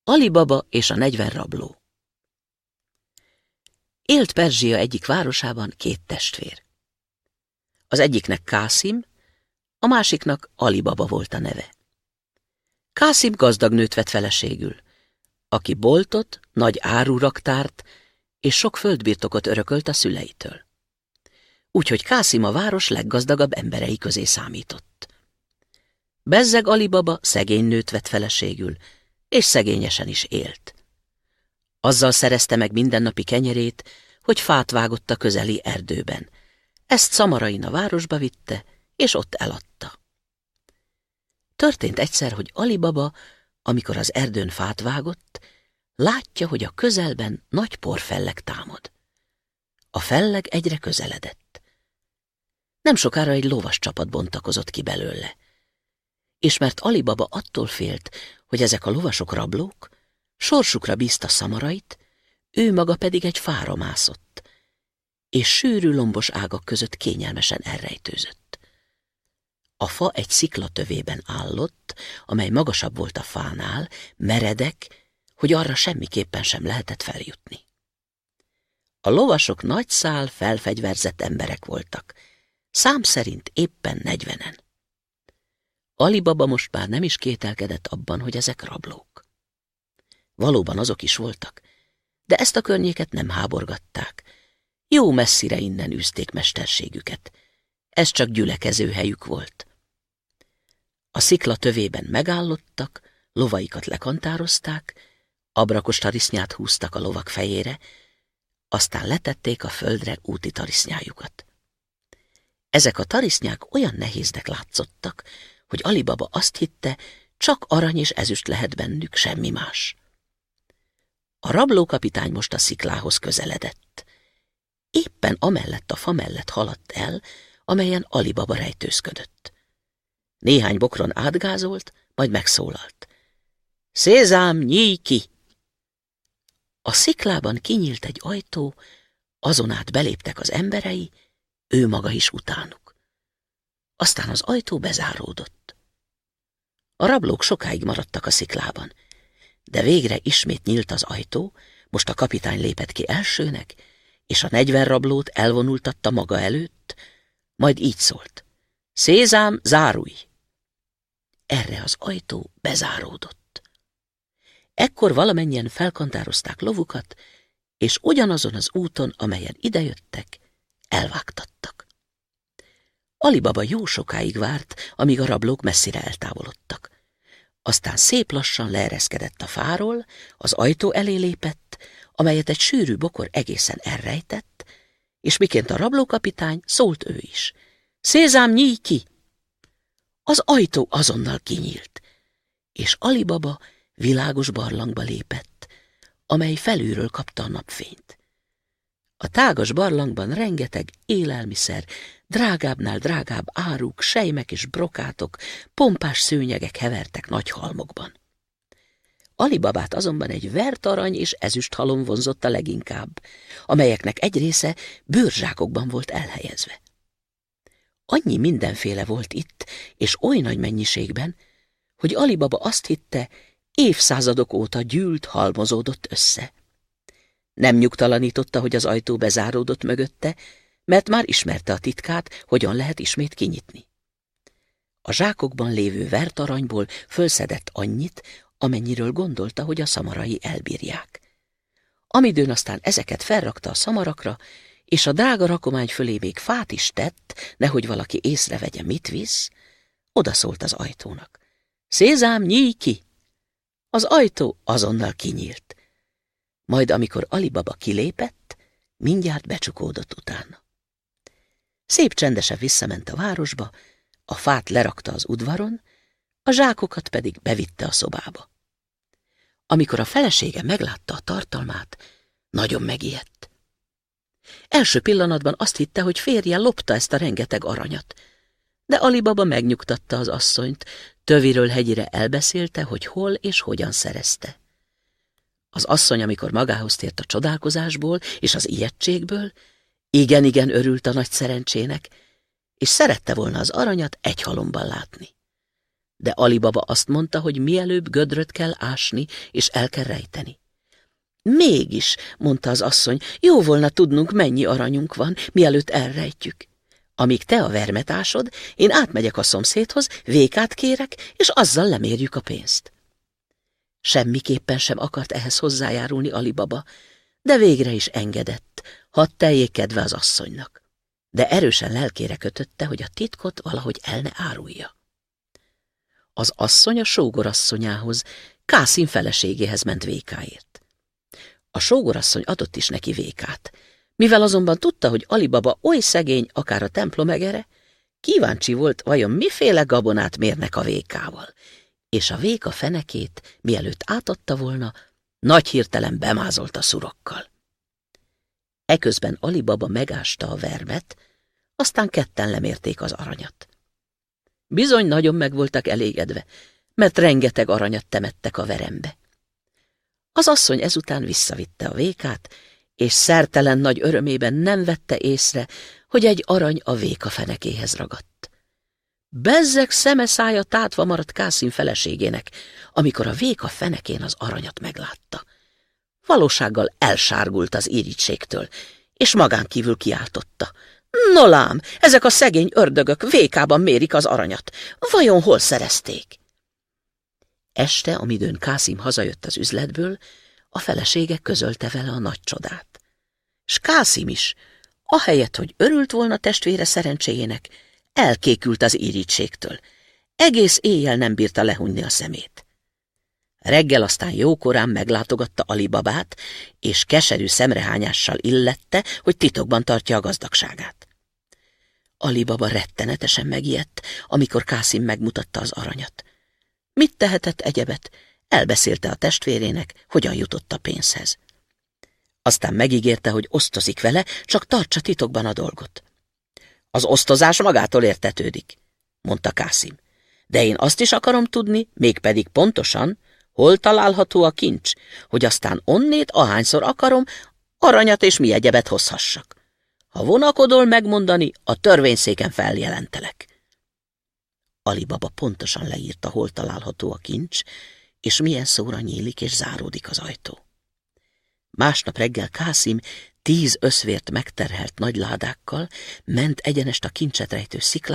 Ali Baba és a 40 rabló. Élt Perzsia egyik városában 2 testvér. Az egyiknek Kászim, a másiknak Ali Baba volt a neve. Kászim gazdag nőt vett feleségül, aki boltot, nagy áruraktárt és sok földbirtokot örökölt a szüleitől. Úgyhogy Kászim a város leggazdagabb emberei közé számított. Bezzeg Ali Baba szegény nőt vett feleségül, és szegényesen is élt. Azzal szerezte meg mindennapi kenyerét, hogy fát vágott a közeli erdőben. Ezt szamarain a városba vitte, és ott eladta. Történt egyszer, hogy Ali Baba, amikor az erdőn fát vágott, látja, hogy a közelben nagy porfelleg támad. A felleg egyre közeledett. Nem sokára egy lovas csapat bontakozott ki belőle. És mert Ali Baba attól félt, hogy ezek a lovasok rablók, sorsukra bízta szamarait, ő maga pedig egy fára mászott, és sűrű lombos ágak között kényelmesen elrejtőzött. A fa egy sziklatövében állott, amely magasabb volt a fánál, meredek, hogy arra semmiképpen sem lehetett feljutni. A lovasok nagy szál felfegyverzett emberek voltak, szám szerint éppen 40-en. Ali Baba most már nem is kételkedett abban, hogy ezek rablók. Valóban azok is voltak, de ezt a környéket nem háborgatták. Jó messzire innen űzték mesterségüket. Ez csak gyülekező helyük volt. A szikla tövében megállottak, lovaikat lekantározták, abrakos tarisznyát húztak a lovak fejére, aztán letették a földre úti tarisznyájukat. Ezek a tarisznyák olyan nehéznek látszottak, hogy Ali Baba azt hitte, csak arany és ezüst lehet bennük, semmi más. A rablókapitány most a sziklához közeledett. Éppen amellett a fa mellett haladt el, amelyen Ali Baba rejtőzködött. Néhány bokron átgázolt, majd megszólalt. Szézám, nyíj ki! A sziklában kinyílt egy ajtó, azon át beléptek az emberei, ő maga is utánuk. Aztán az ajtó bezáródott. A rablók sokáig maradtak a sziklában, de végre ismét nyílt az ajtó, most a kapitány lépett ki elsőnek, és a 40 rablót elvonultatta maga előtt, majd így szólt. Szézám, zárulj! Erre az ajtó bezáródott. Ekkor valamennyien felkantározták lovukat, és ugyanazon az úton, amelyen idejöttek, elvágtattak. Ali Baba jó sokáig várt, amíg a rablók messzire eltávolodtak. Aztán szép lassan leereszkedett a fáról, az ajtó elé lépett, amelyet egy sűrű bokor egészen elrejtett, és miként a rablókapitány, szólt ő is. Szézám, nyíj ki! Az ajtó azonnal kinyílt, és Ali Baba világos barlangba lépett, amely felülről kapta a napfényt. A tágas barlangban rengeteg élelmiszer, drágábbnál drágább áruk, selymek és brokátok, pompás szőnyegek hevertek nagy halmokban. Ali Babát azonban egy vert arany és ezüst halom vonzotta leginkább, amelyeknek egy része bőrzsákokban volt elhelyezve. Annyi mindenféle volt itt, és oly nagy mennyiségben, hogy Ali Baba azt hitte, évszázadok óta gyűlt, halmozódott össze. Nem nyugtalanította, hogy az ajtó bezáródott mögötte, mert már ismerte a titkát, hogyan lehet ismét kinyitni. A zsákokban lévő vert aranyból fölszedett annyit, amennyiről gondolta, hogy a szamarai elbírják. Amidőn aztán ezeket felrakta a szamarakra, és a drága rakomány fölé még fát is tett, nehogy valaki észrevegye, mit visz, odaszólt az ajtónak. Szézám, nyíj ki! Az ajtó azonnal kinyílt. Majd amikor Ali Baba kilépett, mindjárt becsukódott utána. Szép csendesen visszament a városba, a fát lerakta az udvaron, a zsákokat pedig bevitte a szobába. Amikor a felesége meglátta a tartalmát, nagyon megijedt. Első pillanatban azt hitte, hogy férje lopta ezt a rengeteg aranyat, de Ali Baba megnyugtatta az asszonyt, töviről hegyire elbeszélte, hogy hol és hogyan szerezte. Az asszony, amikor magához tért a csodálkozásból és az ijegységből, igen-igen örült a nagy szerencsének, és szerette volna az aranyat egy halomban látni. De Ali Baba azt mondta, hogy mielőbb gödröt kell ásni, és el kell rejteni. Mégis, mondta az asszony, jó volna tudnunk, mennyi aranyunk van, mielőtt elrejtjük. Amíg te a vermet ásod, én átmegyek a szomszédhoz, vékát kérek, és azzal lemérjük a pénzt. Semmiképpen sem akart ehhez hozzájárulni Ali Baba, de végre is engedett, hadd teljék kedve az asszonynak. De erősen lelkére kötötte, hogy a titkot valahogy el ne árulja. Az asszony a sógorasszonyához, Kászim feleségéhez ment vékáért. A sógorasszony adott is neki vékát. Mivel azonban tudta, hogy Ali Baba oly szegény, akár a templom egere, kíváncsi volt, vajon miféle gabonát mérnek a vékával, és a véka fenekét, mielőtt átadta volna, nagy hirtelen bemázolt a szurokkal. Eközben Ali Baba megásta a vermet, aztán ketten lemérték az aranyat. Bizony nagyon meg voltak elégedve, mert rengeteg aranyat temettek a verembe. Az asszony ezután visszavitte a vékát, és szertelen nagy örömében nem vette észre, hogy egy arany a véka fenekéhez ragadt. Bezzeg szeme szája tátva maradt Kászim feleségének, amikor a véka fenekén az aranyat meglátta. Valósággal elsárgult az irítségtől, és magán kívül kiáltotta. No lám, ezek a szegény ördögök vékában mérik az aranyat. Vajon hol szerezték? Este, amidőn Kászim hazajött az üzletből, a felesége közölte vele a nagy csodát. S Kászim is, ahelyett, hogy örült volna testvére szerencséjének, elkékült az irítségtől. Egész éjjel nem bírta lehunni a szemét. Reggel aztán jókorán meglátogatta Ali Babát, és keserű szemrehányással illette, hogy titokban tartja a gazdagságát. Ali Baba rettenetesen megijedt, amikor Kászim megmutatta az aranyat. Mit tehetett egyebet? Elbeszélte a testvérének, hogyan jutott a pénzhez. Aztán megígérte, hogy osztozik vele, csak tartsa titokban a dolgot. Az osztozás magától értetődik, mondta Kászim. De én azt is akarom tudni, mégpedig pontosan, hol található a kincs, hogy aztán onnét, ahányszor akarom, aranyat és mi egyebet hozhassak. Ha vonakodol megmondani, a törvényszéken feljelentelek. Ali Baba pontosan leírta, hol található a kincs, és milyen szóra nyílik és záródik az ajtó. Másnap reggel Kászim 10 összvért megterhelt nagy ládákkal ment egyenest a kincset rejtő sziklán,